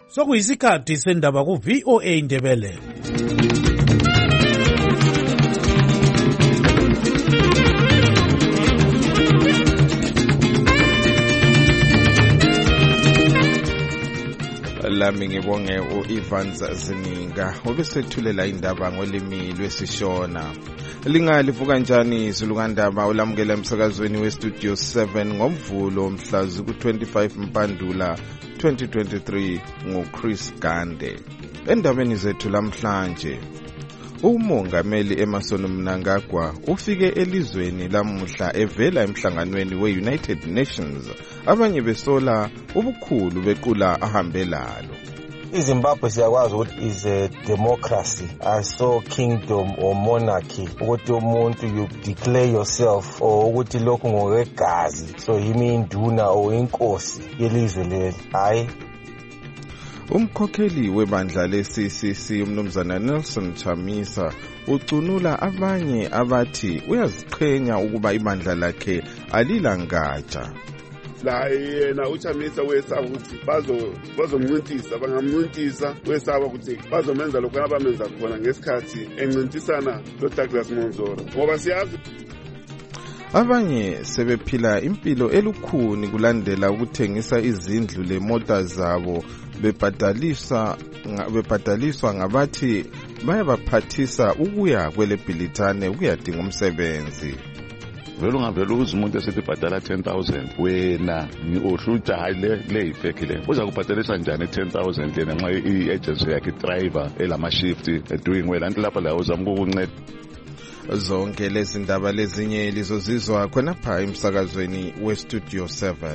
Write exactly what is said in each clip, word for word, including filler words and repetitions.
Sokuyisikhathi sendaba ku V O A Indebele. Lami ngibonge u-Ivan Zininga obesethulela indaba ngolimi lwesishona. Lingalivuka kanjani izulukandaba olamukela emsakazweni we-Studio seven ngomvulo mhla ku-twenty-five Mpandula twenty twenty-three nguChris Gande. Endabeni zethu lamhlanje, umongameli Emmerson Mnangagwa ufike elizweni lamuhla evela emhlanganweni we-United Nations, abanye besola ubukhulu bequla ahambe lalo. iZimbabwe siyakwazi ukuthi is a democracy, aso kingdom or monarchy, ukuthi umuntu you declare yourself or ukuthi lokhu ngokwegazi, so yimi induna or inkosi yelizwe leli. Hayi, umkhokheli webandla le-C C C umnumzana Nelson Chamisa ucunula abanye abathi uyaziqhenya ukuba ibandla lakhe alilangatsha. La yena uChamisa wesaba ukuthi bazo bazomncintisa bangamncintisa, wesaba ukuthi bazomenza lokho abamenza khona ngesikhathi encintisana noDouglas Monzoro, ngoba siyazi abanye sebephila impilo elukhuni kulandela ukuthengisa izindlu lemota zabo bebhadaliswa bebhadaliswa ngabathi bayabaphathisa ukuya kwelebhilithane ukuyadinga umsebenzi. Vele ungavela ukuze umuntu esithi bhadala ten thousand wena uhluta hayi le ifake le uza kubhadalisa njani ten thousand lena nxa i-agency yakhe driver elama shift doing well anti lapha la uzama ukunceda. Zonke lezi ndaba lezinye lizozizwa khona pha emsakazweni we-Studio seven.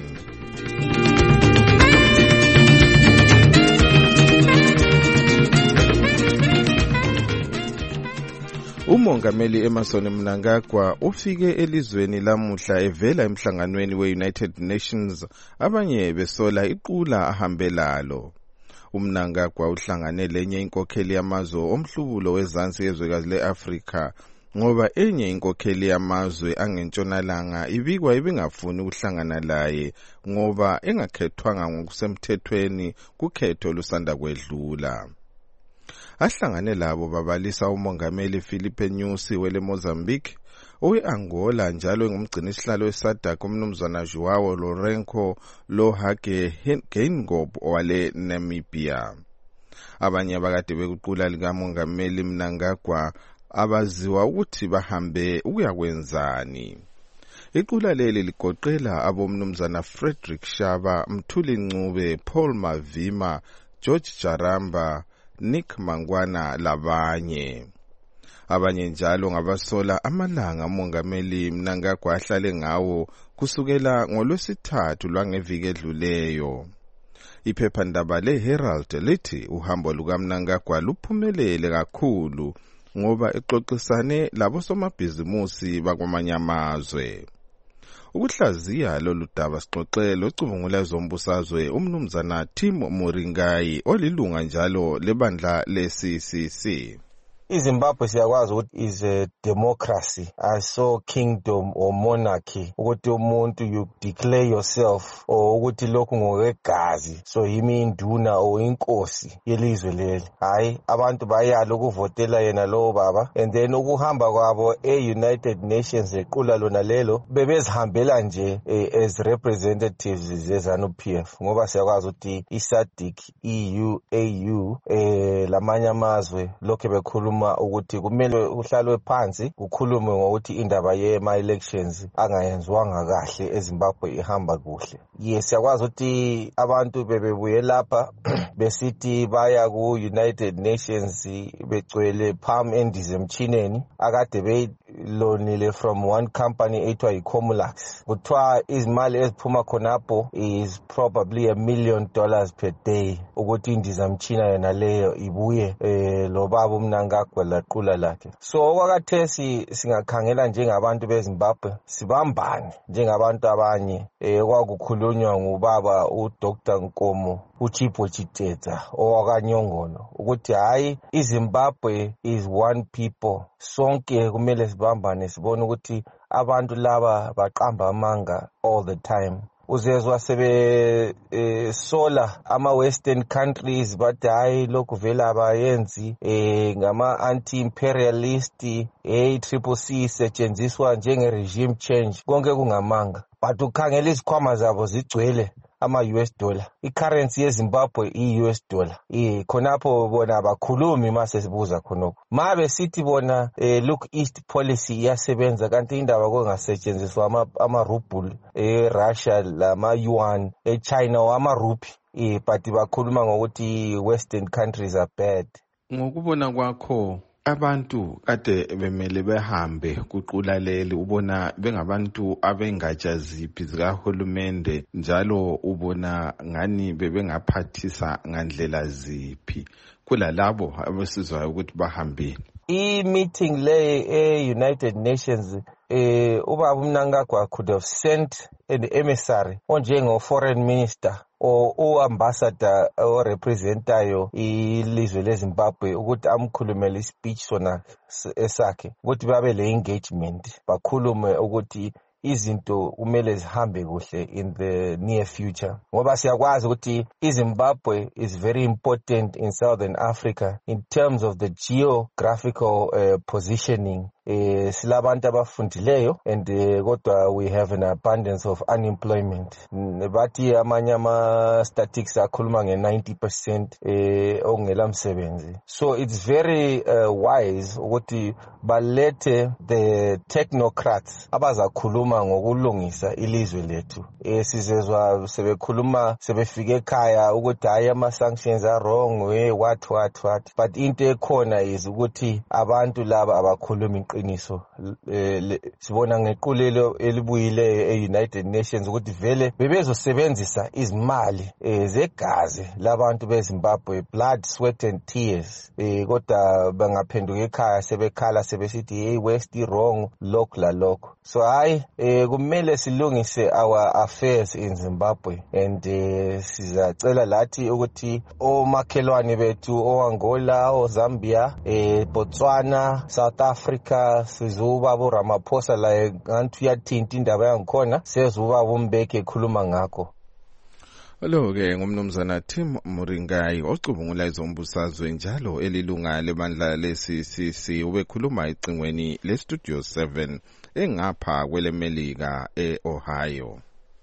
Umongameli Emmerson Mnangagwa ufike elizweni lamuhla evela emhlanganweni we-United Nations, abanye besola iqula ahambe lalo. UMnangagwa uhlangane lenye inkokheli yamazwe omhlubulo wezansi yezwekazi le-Afrika, ngoba enye inkokheli yamazwe angentshonalanga ibikwa ibingafuni ukuhlangana laye ngoba engakhethwanga ngokusemthethweni kukhetho lusanda kwedlula. Ahlangane labo babalisa umongameli Philippe Nyusi wele Mozambique, owe-Angola njalo ngumgcini sihlalo weSADC umnumzana Joao Lourenco Lohage Geingob wale Namibia. Abanye abakade bekuqula likamongameli Mnangagwa abaziwa ukuthi bahambe ukuyakwenzani. Iqula leli ligoqela abomnumzana Frederick Shaba, Mthuli Ncube, Paul Mavima, George Jaramba, Nick Mangwana labanye. Abanye njalo ngabasola amalanga umongameli Mnangagwa ahlale ngawo kusukela ngolwesithathu lwangeviki edluleyo. Iphephandaba le-Herald lithi uhambo lukaMnangagwa luphumelele kakhulu ngoba exoxisane labo somabhizimusi bakwamanye amazwe. Ukuhlaziya lolu daba sixoxele ocubungula ezombusazwe umnumzana Tim Moringai olilunga njalo lebandla le-C C C. iZimbabwe siyakwazi ukuthi is a democracy, aso kingdom or monarchy, ukuthi umuntu you declare yourself or ukuthi lokhu ngokwegazi, so yimi induna or inkosi yelizwe leli. Hayi, abantu bayalo ukuvotela yena lo baba, and then ukuhamba kwabo e-United Nations equla lona lelo bebezihambela nje eh, as representatives zezanu P F, ngoba siyakwazi ukuthi i-SADC, E U, A U eh lamanye amazwe lokho bekhuluma ukuthi kumele uhlalwe phansi kukhulume ngokuthi indaba yema elections angayenziwanga kahle eZimbabwe ihamba kuhle. Yes, siyakwazi ukuthi abantu bebebuye lapha besithi baya ku United Nations begcwele palm endize emchineni akade beyilonile from one company ethiwa iComulax. Kuthiwa izimali eziphuma khonapho is probably a million dollars per day ukuthi indiza emchina yena leyo ibuye eh lo baba uMnangagwa laqula lakhe. So okwakathesi singakhangela njengabantu beZimbabwe sibambane njengabantu abanye eh kwakukhulunywa ngubaba uDoctor Nkomo uChipho Chiteta owakanyongono ukuthi hayi iZimbabwe is one people, sonke kumele sibambane sibone ukuthi abantu laba baqamba amanga all the time. uzezwa sebe eh, sola ama-western countries bathi hayi lokhu vele abayenzi eh, ngama anti-imperialist eh, triple C isetshenziswa njenge-regime change konke kungamanga but ukhangela izikhwama zabo zigcwele ama-U S dollar. I-currency yeZimbabwe i-U S dollar. Eh khonapho bona abakhulumi mase sibuza khonokho. Mabe sithi bona eh, look east policy iyasebenza kanti indaba kongasetshenziswa ama ama-ruble e-Russia lama-yuan e-China or ama-rupee eh but bakhuluma ngokuthi western countries are bad. Ngokubona kwakho abantu kade bemele behambe kuqulaleli ubona bengabantu abengatsha ziphi zikahulumende njalo ubona ngani bebengaphathisa ngandlela ziphi kulalabo abesizwayo ukuthi bahambile. I-meeting le e-United Nations eh ubaba uMnangagwa could have sent an emissary onjengo-foreign minister or o-ambassador orepresentayo ilizwe leZimbabwe ukuthi amkhulumele ispeech sona esakhe ukuthi babe le engagement bakhulume ukuthi izinto kumele zihambe kuhle in the near future ngoba siyakwazi ukuthi iZimbabwe is very important in Southern Africa in terms of the geographical uh, positioning. Eh silabantu abafundileyo and uh, kodwa we have an abundance of unemployment. Bathi amanye ama statistics akhuluma nge ninety percent eh ongela msebenzi. So it's very uh, wise ukuthi balethe the technocrats abazakhuluma ngokulungisa ilizwe lethu. Eh sizezwa sebekhuluma sebefike ekhaya ukuthi hayi ama sanctions are wrong we what what what but into ekhona is ukuthi abantu laba abakhuluma iqiniso. Eh sibona ngequlelo elibuyile e-United Nations ukuthi vele bebezosebenzisa izimali eh zegazi labantu beZimbabwe blood sweat and tears eh kodwa bangaphenduka ekhaya sebekhala sebesithi hey west wrong lokho la lokho. So hayi eh kumele silungise our affairs in Zimbabwe and eh sizacela lathi ukuthi omakhelwane bethu oAngola oZambia eh Botswana South Africa sizuba bo Ramaphosa la ngantu yathinta indaba yangikhona sezuba bombeke ekhuluma ngakho. Lo ke ngumnumzana Tim Muringai ocubungula izombusazwe njalo elilunga lebandla le-C C C ubekhuluma icingweni le-Studio seven engapha kwelemelika e-Ohio.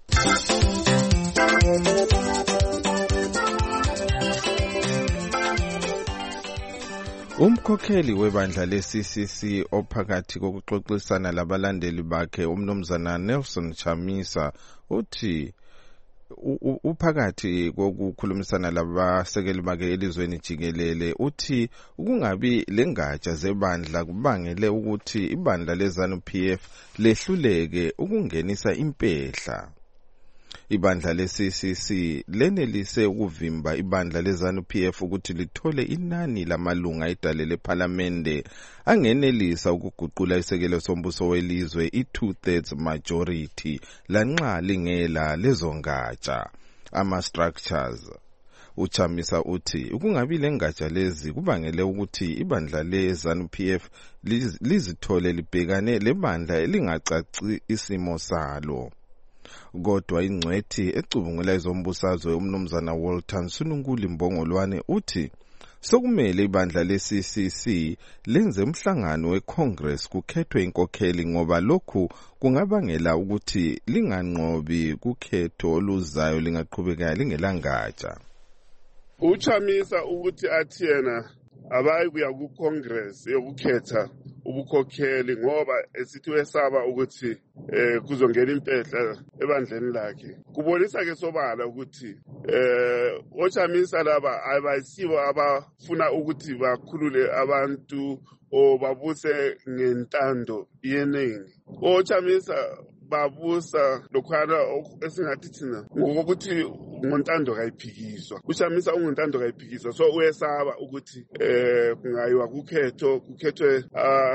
Umkhokheli webandla le-C C C ophakathi kokuxoxisana labalandeli bakhe umnumzana Nelson Chamisa uthi uphakathi kokukhulumisana labasekeli bakhe elizweni jikelele uthi ukungabi lengatsha zebandla kubangele ukuthi ibandla leZANU P F lehluleke ukungenisa impehla. Ibandla le-C C C lenelise ukuvimba ibandla leZANU P F ukuthi lithole inani lamalunga idale lePhalamende angenelisa ukuguqula isekelo sombuso welizwe i-two thirds majority lanxa lingela lezongatsha ama-structures. Uchamisa uthi ukungabi lengatsha lezi kubangele ukuthi ibandla leZANU P F lizithole libhekane lebandla elingacaci isimo salo. Kodwa ingcwethi ecubungula izombusazwe umnumzana Walton Sununguli Mbongolwane uthi sokumele ibandla le-C C C lenze umhlangano weCongress kukhethwe inkokheli ngoba lokhu kungabangela ukuthi linganqobi kukhetho oluzayo lingaqhubeka lingelangatsha. Uchamisa ukuthi athi yena abayi kuya kuCongress yokukhetha ubukhokheli ngoba esithi wesaba ukuthi eh kuzongena impehla ebandleni lakhe. Kubonisa ke sobala ukuthi eh ochamisa laba abayisibo abafuna ukuthi bakhulule abantu o babuse ngentando yeningi. Ochamisa babusa lokhana esingathi thina ngokuthi ngontando kayiphikiswa. UShamisa ungontando kayiphikiswa, so uyesaba ukuthi eh kungayiwa kukhetho kukhethwe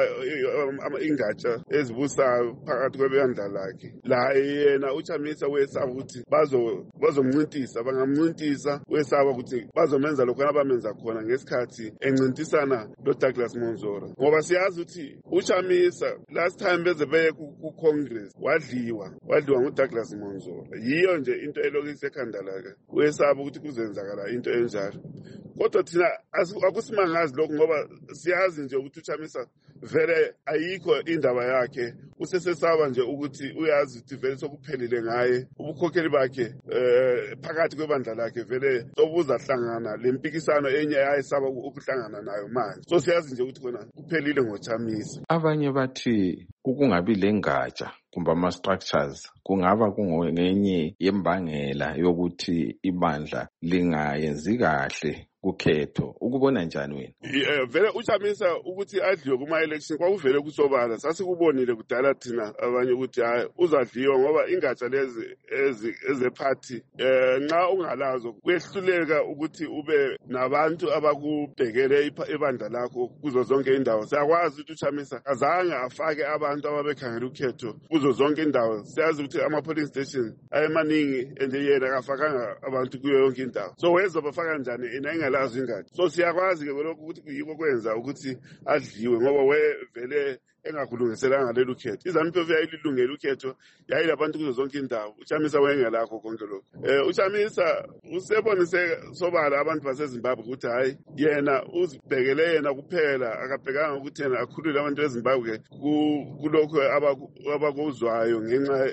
ingatsha ezibusayo phakathi kwebandla lakhe. La yena uShamisa uyesaba ukuthi bazo bazomncintisa, bangamncintisa, uyesaba ukuthi bazomenza lokho abamenza khona ngesikhathi encintisana lo Douglas Monzora. Ngoba siyazi ukuthi uShamisa last time beze beye ku Congress wadliwa wadliwa nguDouglas Monzora. Yiyo nje into elokise ekhanda lakhe, uyesaba ukuthi kuzenzakala into enjalo. Kodwa thina akusimangazi lokho ngoba siyazi nje ukuthi uShamisa vele ayikho indaba yakhe, usesesaba nje ukuthi uyazi ukuthi vele sokuphelile ngaye, ubukhokheli bakhe eh phakathi kwebandla lakhe vele sobuzahlangana lempikisano enye ayisaba ukuhlangana nayo manje. So siyazi nje ukuthi khona kuphelile ngoShamisa. Abanye bathi ukungabi lengatsha kumbe ama structures kungaba kungenye yembangela yokuthi ibandla lingayenzi kahle kukhetho. Ukubona njani wena? Yeah, vele uShamisa ukuthi adliwe kuma election kwakuvele kusobala. Sasikubonile kudala thina abanye ukuthi hayi uzadliwa ngoba ingatsha lezi eze party eh nxa ungalazo kwehluleka ukuthi ube nabantu abakubhekele ibandla lakho kuzo zonke indawo. Siyakwazi ukuthi uShamisa azange afake abantu ababekhangela ukhetho kuzo zonke indawo. Siyazi ukuthi ama polling station ayemaningi ende yena akafakanga abantu kuyo yonke indawo. So wezobafaka kanjani ina lazi ingadi. So siyakwazi ke lokho ukuthi kuyiko kwenza ukuthi adliwe ngoba we vele engakulungiselanga lelo khetho. IZANU-P F yayilungela ukhetho yayilabantu kuzo zonke indawo. uShamisa wayengelakho konke lokho. Eh uShamisa usebonise sobala abantu baseZimbabwe ukuthi hayi yena uzibhekele yena kuphela, akabhekanga ukuthi yena akhulule abantu beZimbabwe kulokho abakuzwayo ngenxa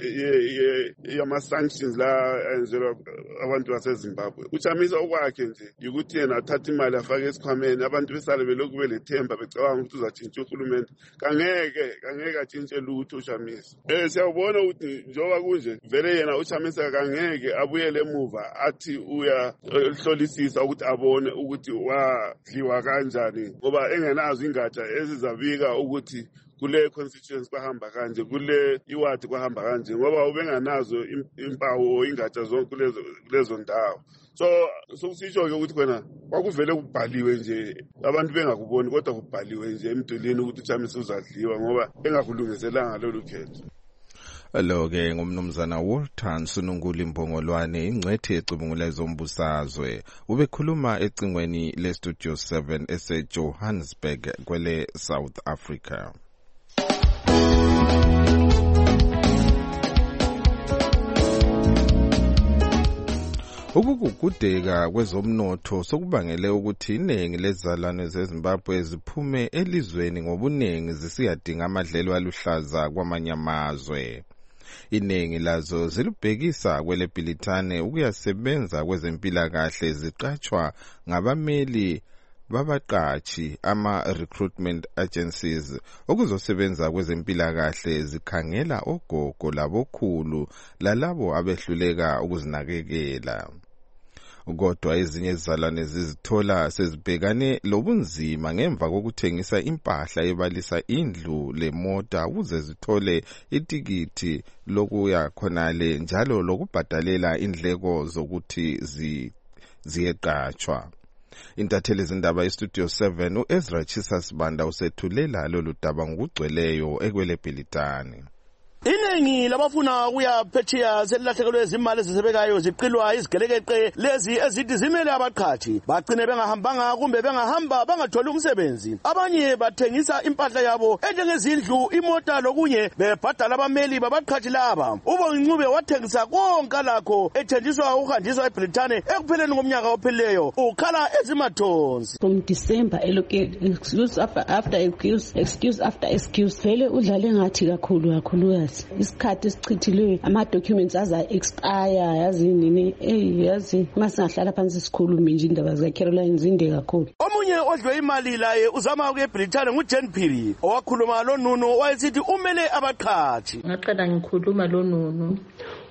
yama sanctions la enzelwa abantu baseZimbabwe. uShamisa okwakhe nje ukuthi yena athatha imali afake esikhwameni, abantu besale belokhu belethemba becabanga ukuthi uzatshintsha uhulumende. Kangeke kangeke atshintshe lutho uShamisa. Eh siyabona ukuthi njoba kunje vele yena uShamisa kangeke abuyele emuva athi uya hlolisisa ukuthi abone ukuthi wadliwa kanjani ngoba engenazo ingatsha ezizabika ukuthi kule constituency kwahamba kanje, kule iwadi kwahamba kanje ngoba ubenganazo impawu ingatsha zonke kulezo kulezo ndawo. So sokusisho ke ukuthi khona kwakuvele kubhaliwe nje abantu bengakuboni kodwa kubhaliwe nje emdulini ukuthi uShamisa uzadliwa ngoba engakulungiselanga lolu khetho. Lo ke ngumnumzana Walter Nsununguli Mbongolwane, ingcwethi ecubungula ezombusazwe, ubekhuluma ecingweni le Studio seven ese Johannesburg kwele South Africa. Ukugugudeka kwezomnotho sokubangele ukuthi iningi lezalwane zeZimbabwe ziphume elizweni ngobunengi zisiyadinga amadlelo aluhlaza kwamanye amazwe. Iningi lazo zilubhekisa kwele Bhilitane ukuyasebenza kwezempilakahle ziqatshwa ngabameli babaqatshi ama recruitment agencies okuzosebenza kwezempilakahle zikhangela ogogo labokhulu lalabo abehluleka ukuzinakekela. Kodwa ezinye izalwane zizithola sezibhekane lobunzima ngemva kokuthengisa impahla ebalisa indlu lemota ukuze zithole itikiti lokuya khonale njalo lokubhadalela indleko zokuthi zi ziyeqatshwa. Intatheli zindaba iStudio seven uEzra Chisasibanda usethulela lolu daba ngokugcweleyo ekwele Bhilitane. Iningi labafuna ukuya phetsheya selilahlekelwe izimali ezisebekayo ziqilwa izigelekeqe lezi ezithi zimele abaqhathi bagcine bengahambanga kumbe bengahamba bangatholi umsebenzi. Abanye bathengisa impahla yabo enjengezindlu, imota lokunye bebhadala abameli babaqhathi laba. uBongincube wathengisa konke lakho ethenjiswa ukuhanjiswa eBrithani ekupheleni komnyaka ophelileyo ukhala ezimathonsi. From December elokhu excuse after after excuse excuse after excuse vele udlale ngathi kakhulu kakhulu isikhathi esichithileyo ama documents aza expire yazi nini eh yazi masingahlala phansi sikhulume nje indaba za Caroline zinde kakhulu. Omunye odlwe imali laye uzama ukuya eBrithani nguJen Phiri owakhuluma lo nunu wayesithi umele abaqhathi. Ngaqala ngikhuluma lo nunu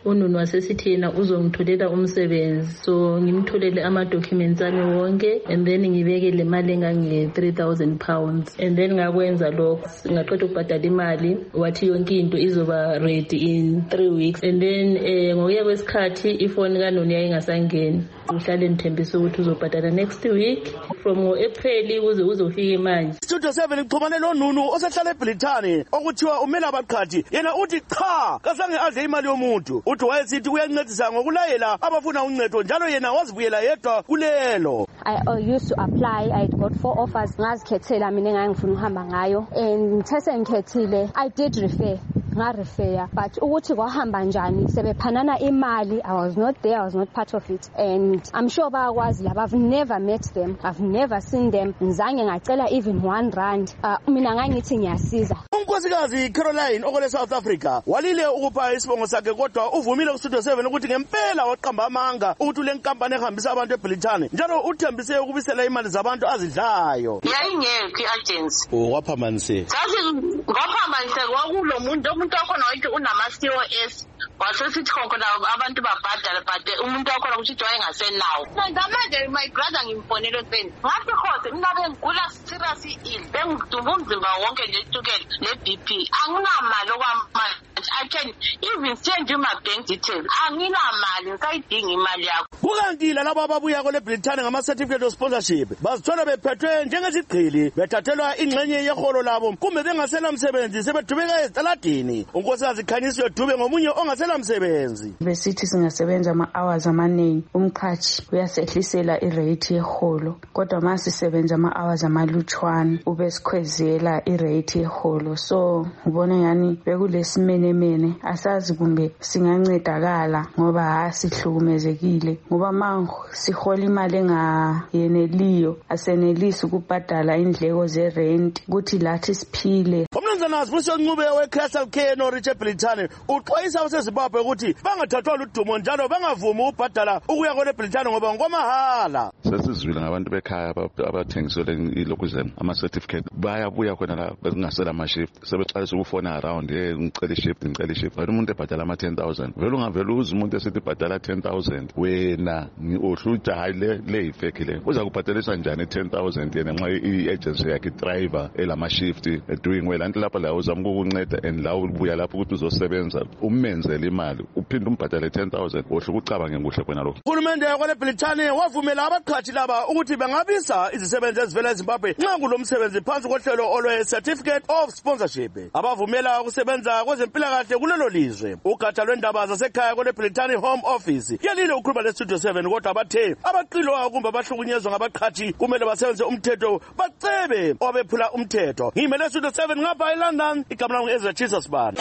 ununu wasesithi yena uzongitholela umsebenzi, so ngimtholele ama-documents ami wonke and then ngibeke le mali engange-three thousand pounds and then ngakwenza lokho. Ngaqeda ukubhadala imali wathi yonke into izoba ready in three weeks and then eh, ngokuya kwesikhathi ifoni kanoni yayingasangeni. Uhlale nithembisa ukuthi uzobhadala next week from April kuze uzofika imali. Studio seven ixhumane lo nunu osehlala eBrithani okuthiwa umela abaqhathi, yena uthi cha kazange adle imali yomuntu, uthi wayesithi uyancedisa ngokulayela abafuna uncedo njalo yena wazibuyela yedwa kulelo. I uh, used to apply. I got four offers. Ngazikhethela mina engangifuna ukuhamba ngayo and ngithe sengikhethile I did refer nga-refer but ukuthi kwahamba njani sebephanana imali, I was not there, I was not part of it and I'm sure bayakwazi laba. I've never met them, I've never seen them, ngizange ngacela even one rand. uh, mina ngangithi ngiyasiza. Unkosikazi Caroline okole South Africa walile ukupha isibongo sakhe kodwa uvumile ku-Studio seven ukuthi ngempela waqamba amanga ukuthi le nkampani ehambisa abantu eBrithani njalo uthembise ukubisela imali zabantu azidlayo. Yayingekho i-agency. Waphamanise. Sathi ngaphamanise kwakulo muntu umuntu wakhona wathi unama-C O S wasesithi khona abantu babhadala but umuntu wakhona ukuthi wayengasenawo. Ngamanje my brother ngimfonele seni ngathi khose mina bengigula serious ill bengidumba umzimba wonke nje itukela ne-B P anginamali okwamanje. I can even send you my bank details. Anginamali ngisayidinga imali yakho. Kukanti labo ababuya kole Brithani ngama-certificate of sponsorship bazithola bephethwe njengezigqili bethathelwa ingxenye yeholo labo kumbe bengasela msebenzi sebedubeka ezitaladini. Unkosikazi Khanyiswe Dube ngomunye ongasela msebenzi. Besithi singasebenza ama-hours amaningi umqhathi uyasehlisela irate yeholo kodwa masisebenza ama-hours amalutshwana ube sikhwezela irate yeholo, so ngibona yani bekulesimene mene asazi kumbe singancedakala ngoba hasihlukumezekile ngoba manje sihola imali engayeneliyo asenelisi ukubhadala indleko ze-rent ukuthi lathi siphile. Umnumzana Sibusiso Ncube we-Castle Care no-Rich eBrithani uxwayisa abaseZimbabwe ukuthi bangathathwa ludumo njalo bangavumi ukubhadala ukuya kole Brithani ngoba ngomahala. Sesizwile ngabantu bekhaya abathengisele ilokuzeni ama-certificate bayabuya khona la bengasela ama-shift sebexalisa ukufona around ye ngicela shift ngicela shift but umuntu ebhadala ama-ten thousand vele ungavele uze umuntu esithi ibhadala ten thousand wena ohluja hayi le le ifeki le uza kubhadalisa njani ten thousand yena nxa i-agency yakhe driver elama-shift doing well anti lapha la uzama ukukunceda and la ubuya lapho ukuthi uzosebenza umenzele imali uphinde umbhadale ten thousand ohluka ucabange nguhle khona lokho. Uhulumende yakwale Brithani wavumela abaqhathi laba ukuthi bangabisa izisebenzi ezivela eZimbabwe nxa kulomsebenzi phansi kohlelo olwe-certificate of sponsorship abavumela ukusebenza kwezempilakahle kulelo lizwe. Ugatsha lwendaba zasekhaya kole Brithani Home Office yalile ukhuluma le-Studio seven kodwa bathe abaqilwa kumbe abahlukunyezwa ngabaqhathi kumele basebenze umthetho bacebe obephula umthetho. Ngimele Studio seven ngapha eLondon, igama lami Ezra Jesus Bana.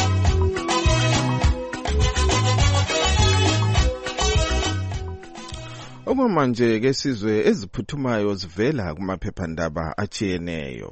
Okwamanje ke sizwe eziphuthumayo zivela kumaphephandaba atshiyeneyo.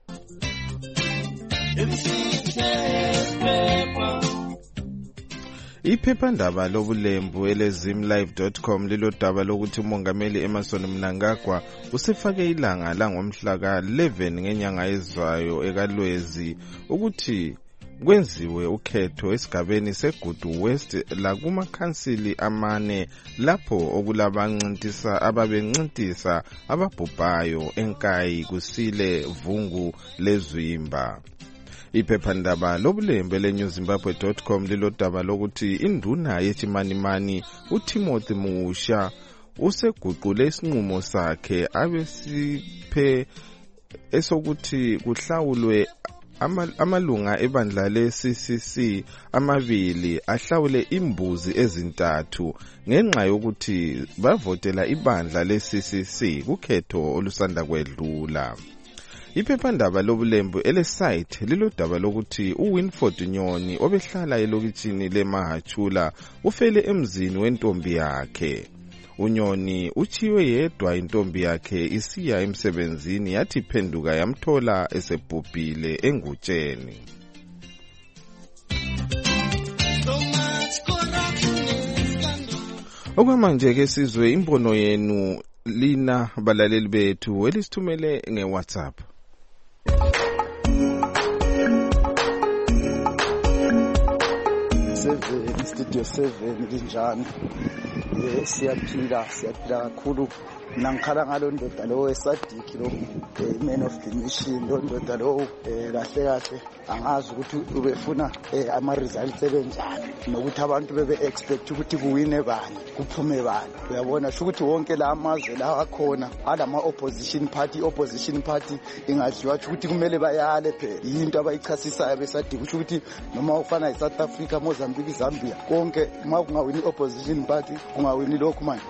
Iphephandaba lobulembu elezim live dot com lilodaba lokuthi umongameli Emmerson Mnangagwa usefake ilanga langomhla ka eleven ngenyanga ezayo ekalwezi ukuthi kwenziwe ukhetho esigabeni seGudu West la kuma council amane lapho okulabancintisa ababencintisa ababhubhayo enkayi kusile vungu lezwimba. Iphephandaba lobulembe lenew zimbabwe dot com lilodaba lokuthi induna yechimanimani uTimothy Musha useguqule isinqumo sakhe abesiphe esokuthi kuhlawulwe amalunga ebandla le-C C C amabili ahlawule imbuzi ezintathu ngenxa yokuthi bavotela ibandla le-C C C kukhetho olusanda kwedlula. Iphephandaba lobulembu elesite lilodaba lokuthi uWinford Nyoni obehlala elokitshini leMahachula ufele emzini wentombi yakhe. Unyoni uchiwe yedwa intombi yakhe isiya emsebenzini yathi phenduka yamthola esebhubhile engutsheni. Okwamanje ke sizwe imbono yenu lina balaleli bethu elisithumele ngeWhatsApp. Studio seven linjani eh siyaphila siyaphila kakhulu nangikhala ngalo ndoda lo wesadiki lo man of the mission lo ndoda lo kahle kahle angazi ukuthi ubefuna ama results ebenjani nokuthi abantu bebe expect ukuthi kuwine bani kuphume bani uyabona sho ukuthi wonke la amazwe la akhona alama opposition party opposition party ingadliwa ukuthi kumele bayale phela into abayichasisayo besadiki kusho ukuthi noma ufana eSouth Africa Mozambique Zambia konke uma kungawini opposition party kungawini lokho manje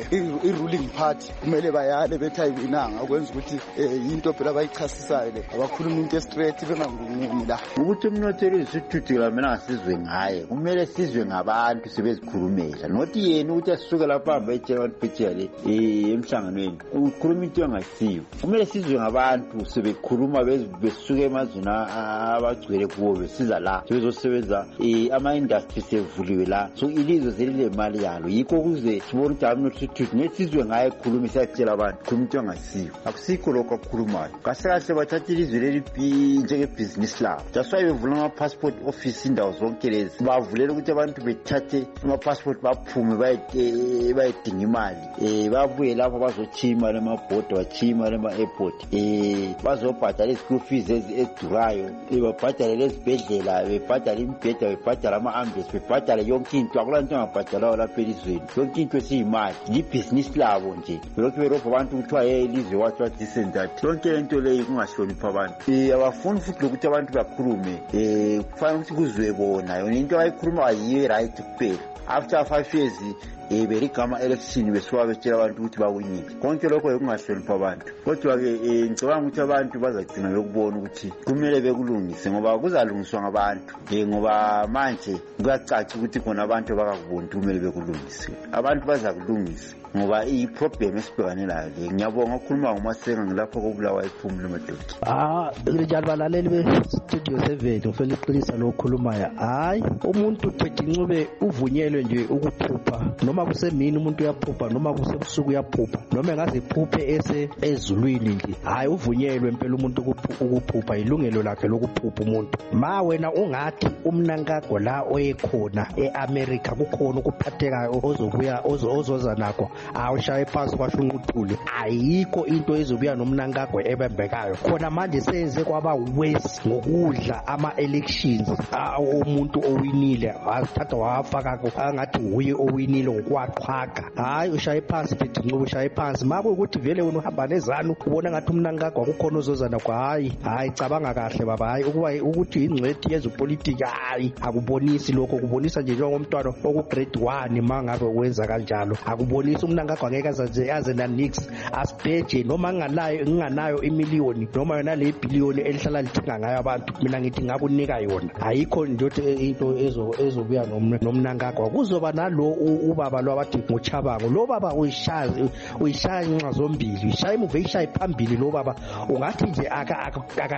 i ruling party kumele bayale bethi ayiwinanga ukwenza ukuthi into phela abayichasisayo le abakhuluma into straight bengangungumi la ukuthi umnothelo isithuthela mina ngasizwe ngaye kumele sizwe ngabantu sebezikhulumela not yena ukuthi asisuke lapha hamba etshela abantu phethele emhlanganweni ukukhuluma into engasiyo kumele sizwe ngabantu sebekhuluma besuke emazweni abagcwele kuwo besiza la sebezosebenza ama industry sevuliwe la so ilizwe selile mali yalo yikho kuze sibone ukuthi umnothelo nesizwe ngaye khuluma isatshela abantu khuluma into engasiyo akusikho lokho akukhulumayo kahle kahle bathatha ilizwe leli njenge business labo that's why bevula ama passport office indawo zonke lezi bavulela ukuthi abantu bethathe ama passport baphume baye bayidinga imali eh babuye lapho bazochima emaboda bachima ema airport eh bazobhadala school fees ezidurayo ebabhadala lezibhedlela bebhadala imibheda bebhadala ama ambulance bebhadala yonke into akulanto ngabhadala lapha elizweni yonke into esiyimali yi business labo nje lokho berobha abantu kuthiwa hey ilizwe wathiwa decent that yonke into leyo kungahlonipha abantu eh abafuni futhi ukuthi abantu bakhulume eh kufanele ukuthi kuzwe bona yona into ayikhuluma ayiye right kuphela after five years eh berigama election besuka betshela abantu ukuthi bawinile konke lokho kungahlonipha abantu kodwa ke ngicabanga ukuthi abantu bazagcina lokubona ukuthi kumele bekulungise ngoba kuzalungiswa ngabantu eh ngoba manje kuyacaca ukuthi khona abantu abakakuboni kumele bekulungise abantu bazakulungisa ngoba iproblem esibhekane nayo le ngiyabonga ukukhuluma ngomasenga ngilapho kokubulawa iphumule madoda ah njalo balaleli be Studio seven ufela iqinisa lokukhulumayo hayi umuntu uthethi incube uvunyelwe nje ukuphupha noma kusemini umuntu uyaphupha noma kusebusuku uyaphupha noma engaze iphuphe ese ezulwini nje hayi uvunyelwe impela umuntu ukuphupha ilungelo lakhe lokuphupha umuntu ma wena ungathi umnankagwa la oyekhona eAmerica kukhona ukuphathekayo ozobuya ozoza nakho awushaye phansi kwashunquthule ayikho into ezobuya nomnankagwa ebembekayo khona manje senze kwaba worse ngokudla ama elections umuntu owinile wathatha wafaka angathi uye owinile ngokwaqhaga hayi ushaye phansi phethi ncubo ushaye phansi maku ukuthi vele wena uhamba nezanu ubona ngathi umnankagwa kukhona ozozana kwa hayi hayi cabanga kahle baba hayi ukuba ukuthi ingcwethi yezopolitiki hayi akubonisi lokho kubonisa nje njengomntwana oku grade one mangabe wenza kanjalo akubonisi umnankagwa ngeke azaze aze na nix asibheje noma ngalayo nginganayo imiliyoni noma yona le billion elihlala lithinga ngayo abantu mina ngithi ngakunika yona ayikho nje into ezo ezobuya nomnankagwa kuzoba nalo ubaba lo abathi ngochabango lo baba uyishazi uyishaya inxa zombili uyishaya imuve ishaya phambili lo baba ungathi nje aka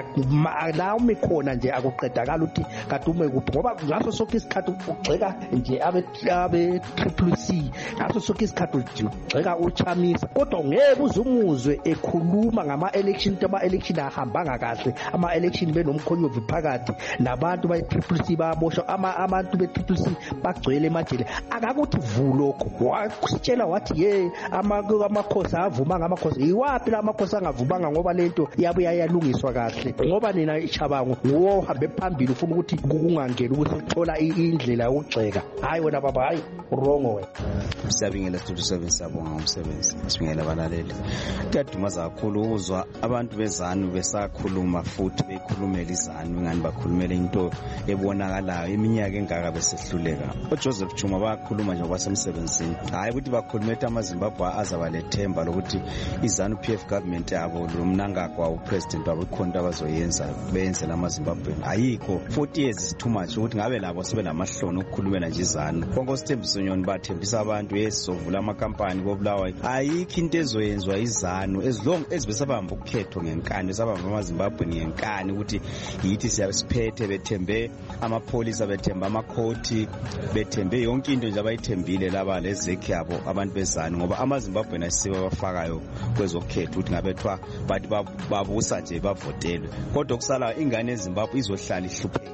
la umekhona nje akuqedakala uthi kadume kuphi ngoba ngaso sonke isikhathi ugxeka nje abe abe triple C ngaso sonke isikhathi ugxeka uchamisa kodwa ngeke uzumuzwe ekhuluma ngama election tema election ahambanga kahle ama election benomkhonyovu phakathi nabantu bayi triple C baboshwa ama abantu be triple C bagcwele emajele akakuthi vulokho wasitshela wathi ye amakhosi avuma ngamakhosi iwapi la amakhosi angavumanga ngoba lento yabuya yalungiswa kahle ngoba nina ichabango wo hambe phambili ufuna ukuthi kungangeni ukuthi uthola indlela yokugxeka hayi wena baba hayi wrong wena siyabingela Studio seven sabonga umsebenzi sibingela abalaleli kuyadumaza kakhulu ukuzwa abantu bezanu besakhuluma futhi bekhulumela izanu ngani bakhulumela into ebonakalayo iminyaka engaka besehluleka uJoseph Chuma bakhuluma nje kwasemsebenzini hayi ukuthi bakhulumela amaZimbabwe azabalethemba lokuthi izanu P F government yabo lomnankagwa upresident wabo ikhonto abazoyenza benze lamaZimbabwe ayikho forty years is too much ukuthi ngabe labo sebenamahloni ukukhulumela nje izanu konke osithembisa nyoni bathembisa abantu yesizovula amakampani bobulawa ayikho into ezoyenzwa izanu as long as besabamba ukukhetho ngenkani sabamba amaZimbabwe ngenkani ukuthi yithi siyasiphethe bethembe amapolisa bethemba amakhoti bethembe yonke into nje abayithembile laba lezekhe yabo abantu bezanu ngoba amaZimbabwe nasiba bafakayo kwezokhetho ukuthi ngabethwa bathi babusa nje bavotelwe kodwa kusala ingane eZimbabwe izohlala ihluphekile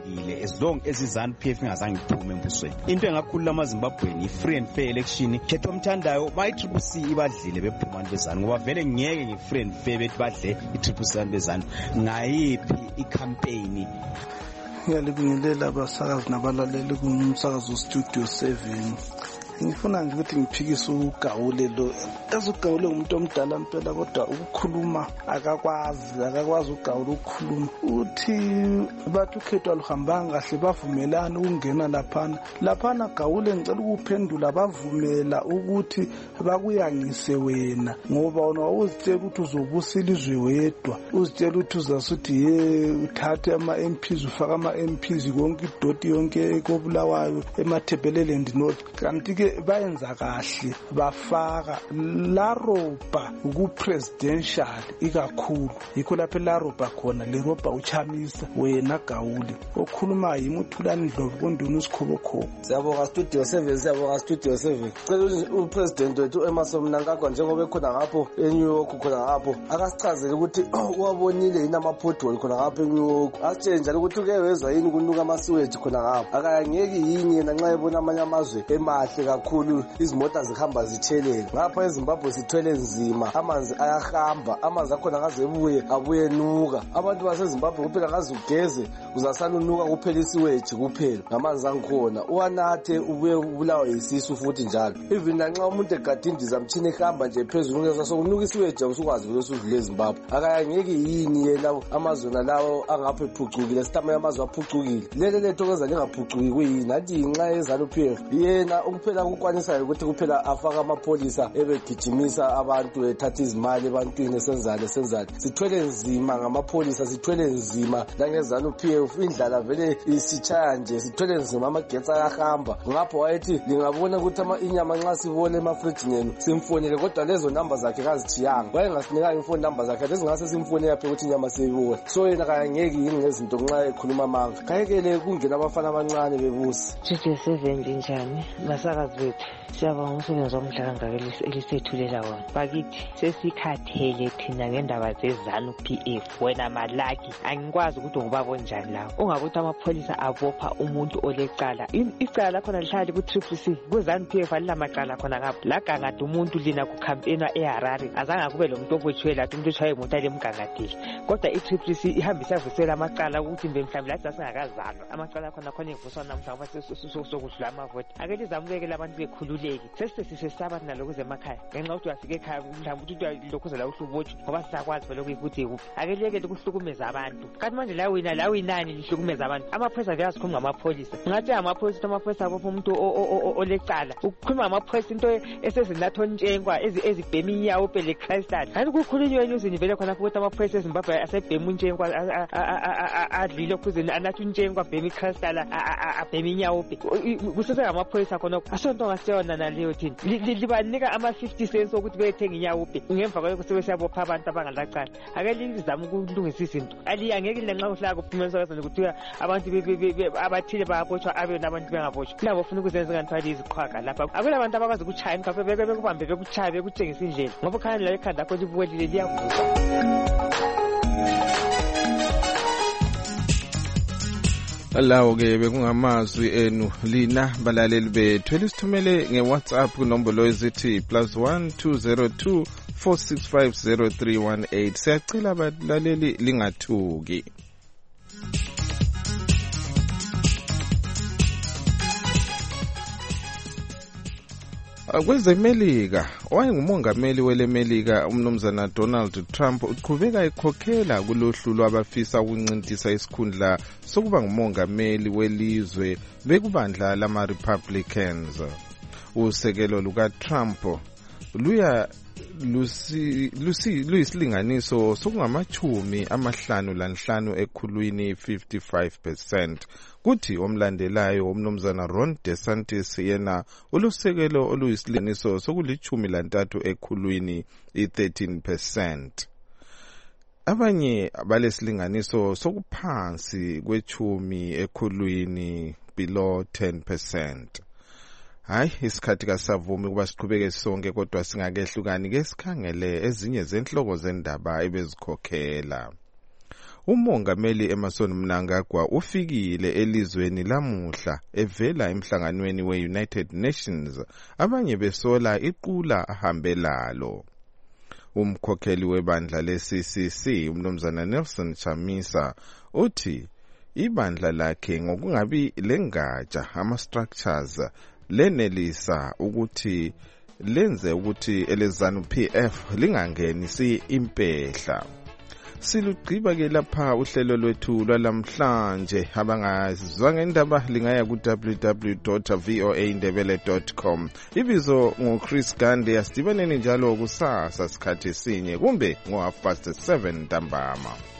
kulungile as long as izanu P F ingazange iphume embusweni. Into engakhulula amaZimbabweni i-free and fair election. Khetho omthandayo bayi-Triple C ibadlile bephuma abantu bezanu ngoba vele ngeke nge-free and fair bethi badle i-Triple C abantu bezanu ngayiphi i-campaign. Ngiyalibingelela abasakazi nabalaleli kumsakazo Studio seven. Ngifuna nje ukuthi ngiphikise uGawule lo. Ezugawule umuntu omdala impela kodwa ukukhuluma akakwazi, akakwazi uGawule ukukhuluma. Uthi bathi ukhetho aluhambanga kahle bavumelana ukungena laphana. Laphana Gawule ngicela ukuphendula bavumela ukuthi bakuyangise wena ngoba wona uzitshela ukuthi uzobusila izwe wedwa. Uzitshela ukuthi uzasuthi ye uthathe ama M Ps ufaka ama M Ps konke idoti yonke kobulawayo emathebeleland north. Kanti ke bayenza kahle bafaka laroba ku-presidential ikakhulu yikho lapho laroba khona leroba uchamisa wena Gawule okhuluma yimi uThulani Ndlovu konduna usikhobokhobo. Siyabonga Studio seven, siyabonga Studio seven. Cela upresident wethu eMarson Mnangagwa njengoba ekhona ngapho eNew York khona ngapho akasichazele ukuthi uwabonile yini ama-pothole khona ngapho eNew York. Asitshele njalo ukuthi uke wezwa yini kunuka ama-sewage khona ngapho. Akayangeki yini yena nxa ebona amanye amazwe emahle kakhulu izimota zihamba zithelele. Ngapha eZimbabwe sithwele nzima amanzi ayahamba amanzi akhona akaze ebuye abuye nuka. Abantu baseZimbabwe kuphela akaze ugeze uzasana unuka kuphela isiweji kuphela ngamanzi angikhona uwanathe ubuye ubulawa yisisu futhi njalo. Even lanxa umuntu egada indiza mtshini ehamba nje phezulu ngeza sokunuka isiweji usukwazi vele usudlule eZimbabwe. Akayangeki yini yena amazwe nalawo angaphe phucukile sitama amazwe aphucukile. Lele letho kweza lingaphucuki kuyini nathi inxa yezanu P F yena ukuphela ukukwanisa ukuthi kuphela afaka amapolisa ebegijimisa abantu ethatha izimali ebantwini esenzane esenzane. Sithwele nzima ngamapolisa sithwele nzima langezanu P F indlala vele isitshaya nje sithwele nzima amagetsi ayahamba. Ngapho wayethi lingabona ukuthi ama inyama nxa sibone emafrijini yenu simfonele kodwa lezo number zakhe kazithiyanga wayengasinika ifone number zakhe lezi ngase simfonele yaphe ukuthi inyama siyibone. So yena kayangeki yini ngezinto nxa ekhuluma manga kayekele kungena abafana abancane bebusi. Studio seven linjani basakazi bethu siyabonga umsebenzi omdlanga elisethulela wona. Bakithi sesikhathele thina ngendaba zezanu P F wena malaki angikwazi ukuthi ngubabo njani lawo ungakuthi amapholisa abopha umuntu olecala icala lakhona lihlala ku-Triple C kuzanu P F alilamacala khona ngapho lagangada umuntu lina kucampaigna eHarare azange kube lo muntu obotshwe lathi umuntu oshaya imoto alemgangadile kodwa i-Triple C ihamba isavusela amacala ukuthi mbe mhlawumbe lathi sasingakazalwa amacala khona khona evuswa namhlanje sokudlula amavoti ake lizamukele abantu bekhululeki sesisesaba nalokuze emakhaya ngenxa ukuthi wafike ekhaya mhlawumbe ukuthi lokhu zela uhlubotshwe ngoba sisakwazi vele ukuthi kuphi ake liyeke ukuhlukumeza abantu kanti manje la wina la winani lihlukumeza abantu amaphoyisa vele asikhuluma ngamapholisa ngathi amaphoyisa amaphoyisa abopha umuntu olecala ukukhuluma ngamaphoyisa into esezinatho ntshengwa ezibhema inyawo phela eChristali kanti kukhulunywe enyuzini vele khona ukuthi amaphoyisa eZimbabwe asebhema untshengwa adlile khuzini anathi untshengwa bhema iChristali abhema inyawo kusese ngamaphoyisa khona asonto ngasiyona naleyo thina libanika ama fifty cents ukuthi beyethenga inyawo ngemva kwalokho sebesiyabopha abantu abangalacala ake lizama ukulungisa izinto aliyangeki lenxa uhlaka kuphumela ukuthi abantu abathile bayabotshwa abe nabantu bengabotshwa labo ufuna ukuzenza kanti iziqhwaga lapha akula abantu abakwazi ukuchaya imkhafe bekubambe bekuchaya bekutshengisa indlela ngoba khani la ekhanda lakho libuwelile liyavuka. Lawo ke bekungamazwi enu lina balaleli bethu elisithumele ngeWhatsApp kunombolo ezithi plus one two zero two four six five zero three one eight. Siyacela balaleli lingathuki. Kwezemelika owayengumongameli welemelika umnumzana Donald Trump uqhubeka ekhokhela kulohlu lwabafisa ukuncintisa isikhundla sokuba ngumongameli welizwe bekubandla lama Republicans. Usekelo luka Trump luya lusi lusi luyisilinganiso sokungamachumi amahlanu lanhlanu ekhulwini fifty-five percent. Kuthi omlandelayo umnumzana Ron DeSantis yena ulusekelo oluyisilinganiso sokulichumi lantathu ekhulwini i-thirteen percent. Abanye balesilinganiso sokuphansi kwechumi ekhulwini below ten percent. Hayi isikhathi kasavumi kuba siqhubeke sonke kodwa singakehlukani ke sikhangele ezinye zenhloko zendaba ebezikhokhela. umongameli Emmerson Mnangagwa ufikile elizweni lamuhla evela emhlanganweni we-United Nations, abanye besola iqula ahambe lalo. Umkhokheli webandla le-C C C umnumzana Nelson Chamisa uthi ibandla lakhe ngokungabi lengatsha ama-structures lenelisa ukuthi lenze ukuthi eleZANU P F lingangenisi impehla. Silugqiba ke lapha uhlelo lwethu lwalamhlanje. Abangazizwanga indaba lingaya ku w w w dot v o a indebele dot com. Ibizo ngoChris Gande, asidibaneni njalo kusasa sikhathi sinye kumbe ngo half past seven ntambama.